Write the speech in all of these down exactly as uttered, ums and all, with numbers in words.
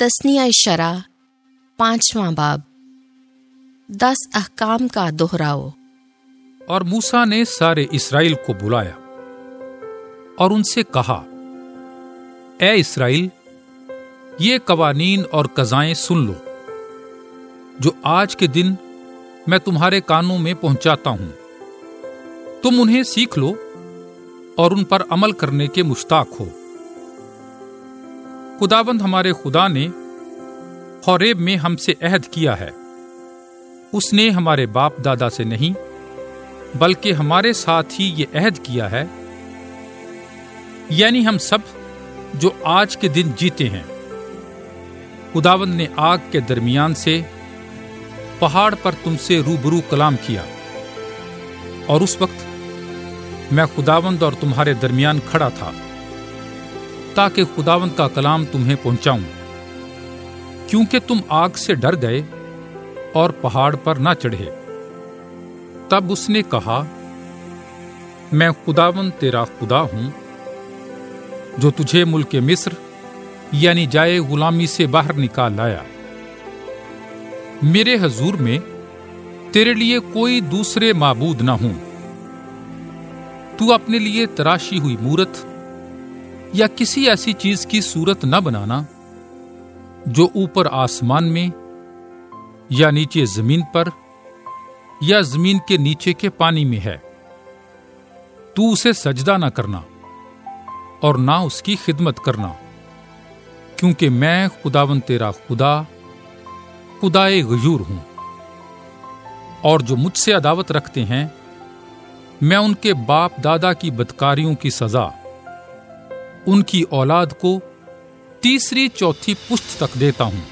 تثنیہ شرع پانچواں باب، دس احکام کا دہراؤ۔ اور موسیٰ نے سارے اسرائیل کو بلایا اور ان سے کہا، اے اسرائیل، یہ قوانین اور قضائیں سن لو جو آج کے دن میں تمہارے کانوں میں پہنچاتا ہوں۔ تم انہیں سیکھ لو اور ان پر عمل کرنے کے مشتاق ہو۔ خداوند ہمارے خدا نے حوریب میں ہم سے عہد کیا ہے۔ اس نے ہمارے باپ دادا سے نہیں بلکہ ہمارے ساتھ ہی یہ عہد کیا ہے، یعنی ہم سب جو آج کے دن جیتے ہیں۔ خداوند نے آگ کے درمیان سے پہاڑ پر تم سے روبرو کلام کیا، اور اس وقت میں خداوند اور تمہارے درمیان کھڑا تھا تاکہ خداوند کا کلام تمہیں پہنچاؤں، کیونکہ تم آگ سے ڈر گئے اور پہاڑ پر نہ چڑھے۔ تب اس نے کہا، میں خداوند تیرا خدا ہوں جو تجھے ملک مصر یعنی جائے غلامی سے باہر نکال لایا۔ میرے حضور میں تیرے لیے کوئی دوسرے معبود نہ ہوں۔ تو اپنے لیے تراشی ہوئی مورت یا کسی ایسی چیز کی صورت نہ بنانا جو اوپر آسمان میں یا نیچے زمین پر یا زمین کے نیچے کے پانی میں ہے۔ تو اسے سجدہ نہ کرنا اور نہ اس کی خدمت کرنا، کیونکہ میں خداوند تیرا خدا خدائے غیور ہوں۔ اور جو مجھ سے عداوت رکھتے ہیں، میں ان کے باپ دادا کی بدکاریوں کی سزا ان کی اولاد کو تیسری چوتھی پشت تک دیتا ہوں۔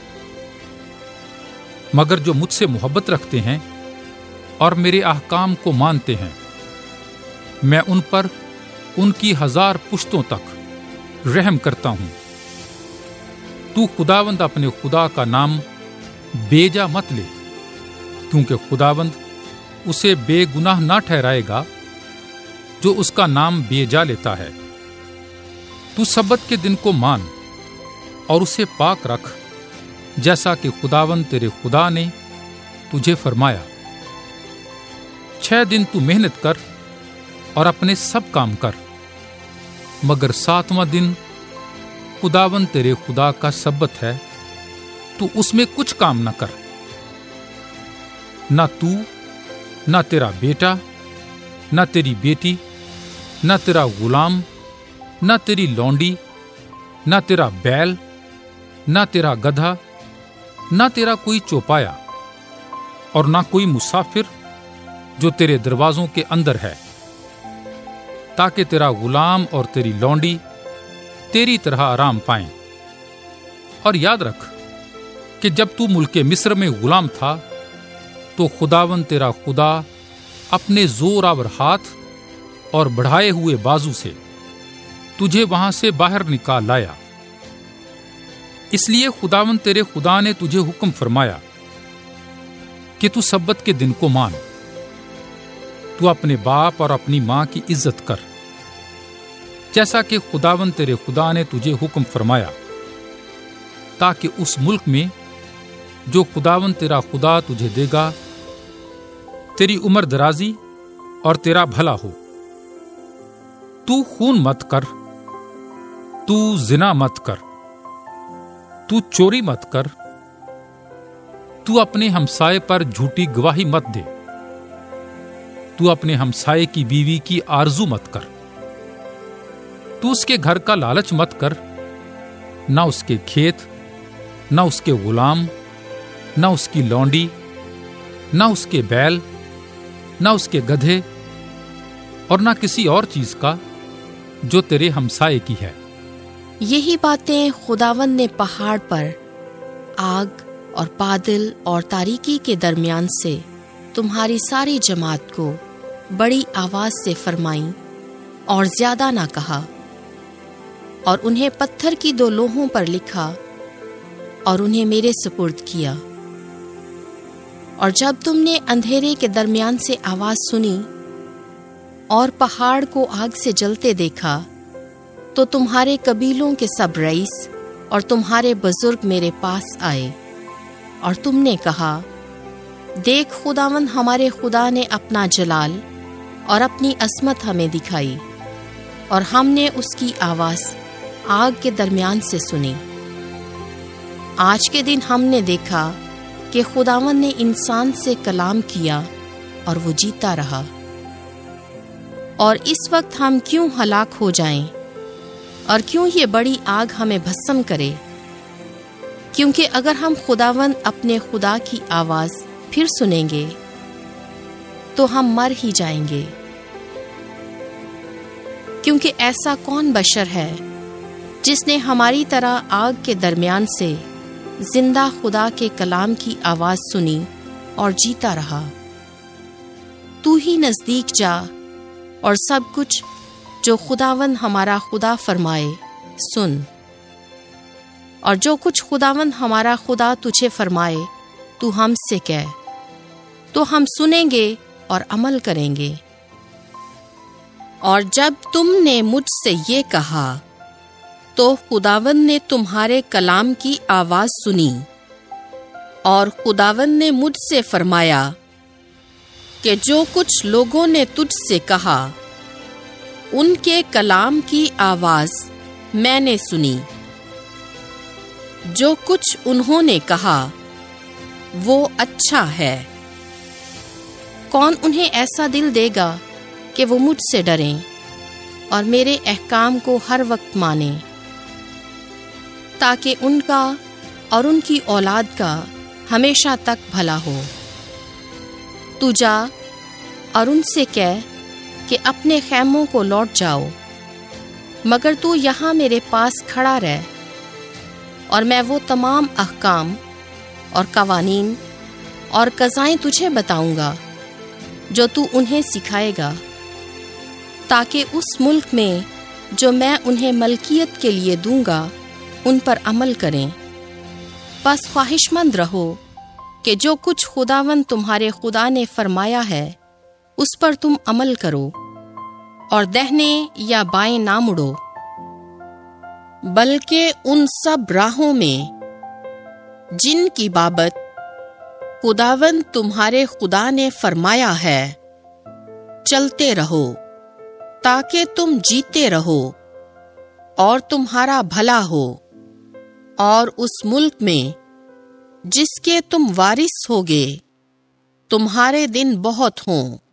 مگر جو مجھ سے محبت رکھتے ہیں اور میرے احکام کو مانتے ہیں، میں ان پر ان کی ہزار پشتوں تک رحم کرتا ہوں۔ تو خداوند اپنے خدا کا نام بیجا مت لے، کیونکہ خداوند اسے بے گناہ نہ ٹھہرائے گا جو اس کا نام بیجا لیتا ہے۔ تو سبت کے دن کو مان اور اسے پاک رکھ، جیسا کہ خداوند تیرے خدا نے تجھے فرمایا۔ چھ دن تو محنت کر اور اپنے سب کام کر، مگر ساتواں دن خداوند تیرے خدا کا سبت ہے، تو اس میں کچھ کام نہ کر۔ نہ تو، نہ تیرا بیٹا، نہ تیری بیٹی، نہ تیرا غلام، نہ تیری لونڈی، نہ تیرا بیل، نہ تیرا گدھا، نہ تیرا کوئی چوپایا، اور نہ کوئی مسافر جو تیرے دروازوں کے اندر ہے، تاکہ تیرا غلام اور تیری لونڈی تیری طرح آرام پائیں۔ اور یاد رکھ کہ جب تو ملک مصر میں غلام تھا تو خداوند تیرا خدا اپنے زور آور ہاتھ اور بڑھائے ہوئے بازو سے تجھے وہاں سے باہر نکال لایا۔ اس لیے خداوند تیرے خدا نے تجھے حکم فرمایا کہ تو سبت کے دن کو مان۔ تو اپنے باپ اور اپنی ماں کی عزت کر، جیسا کہ خداوند تیرے خدا نے تجھے حکم فرمایا، تاکہ اس ملک میں جو خداوند تیرا خدا تجھے دے گا تیری عمر درازی اور تیرا بھلا ہو۔ تو خون مت کر، تو زنا مت کر، تو چوری مت کر، تو اپنے ہمسائے پر جھوٹی گواہی مت دے، تو اپنے ہمسائے کی بیوی کی آرزو مت کر، تو اس کے گھر کا لالچ مت کر، نہ اس کے کھیت، نہ اس کے غلام، نہ اس کی لونڈی، نہ اس کے بیل، نہ اس کے گدھے، اور نہ کسی اور چیز کا جو تیرے ہمسائے کی ہے۔ یہی باتیں خداوند نے پہاڑ پر آگ اور بادل اور تاریکی کے درمیان سے تمہاری ساری جماعت کو بڑی آواز سے فرمائیں اور زیادہ نہ کہا، اور انہیں پتھر کی دو لوہوں پر لکھا اور انہیں میرے سپرد کیا۔ اور جب تم نے اندھیرے کے درمیان سے آواز سنی اور پہاڑ کو آگ سے جلتے دیکھا، تو تمہارے قبیلوں کے سب رئیس اور تمہارے بزرگ میرے پاس آئے اور تم نے کہا، دیکھ خداوند ہمارے خدا نے اپنا جلال اور اپنی عظمت ہمیں دکھائی، اور ہم نے اس کی آواز آگ کے درمیان سے سنی۔ آج کے دن ہم نے دیکھا کہ خداوند نے انسان سے کلام کیا اور وہ جیتا رہا، اور اس وقت ہم کیوں ہلاک ہو جائیں اور کیوں یہ بڑی آگ ہمیں بھسم کرے؟ کیونکہ اگر ہم خداوند اپنے خدا کی آواز پھر سنیں گے تو ہم مر ہی جائیں گے، کیونکہ ایسا کون بشر ہے جس نے ہماری طرح آگ کے درمیان سے زندہ خدا کے کلام کی آواز سنی اور جیتا رہا؟ تو ہی نزدیک جا اور سب کچھ جو خداوند ہمارا خدا فرمائے سن، اور جو کچھ خداوند ہمارا خدا تجھے فرمائے تو ہم سے کہہ، تو ہم سنیں گے اور عمل کریں گے۔ اور جب تم نے مجھ سے یہ کہا تو خداوند نے تمہارے کلام کی آواز سنی، اور خداوند نے مجھ سے فرمایا کہ جو کچھ لوگوں نے تجھ سے کہا ان کے کلام کی آواز میں نے سنی۔ جو کچھ انہوں نے کہا وہ اچھا ہے۔ کون انہیں ایسا دل دے گا کہ وہ مجھ سے ڈریں اور میرے احکام کو ہر وقت مانیں، تاکہ ان کا اور ان کی اولاد کا ہمیشہ تک بھلا ہو۔ تو جا اور ان سے کہہ کہ اپنے خیموں کو لوٹ جاؤ، مگر تو یہاں میرے پاس کھڑا رہ، اور میں وہ تمام احکام اور قوانین اور قضائیں تجھے بتاؤں گا جو تو انہیں سکھائے گا، تاکہ اس ملک میں جو میں انہیں ملکیت کے لیے دوں گا ان پر عمل کریں۔ بس خواہش مند رہو کہ جو کچھ خداوند تمہارے خدا نے فرمایا ہے اس پر تم عمل کرو، اور دہنے یا بائیں نہ مڑو، بلکہ ان سب راہوں میں جن کی بابت خداوند تمہارے خدا نے فرمایا ہے چلتے رہو، تاکہ تم جیتے رہو اور تمہارا بھلا ہو، اور اس ملک میں جس کے تم وارث ہوگے تمہارے دن بہت ہوں۔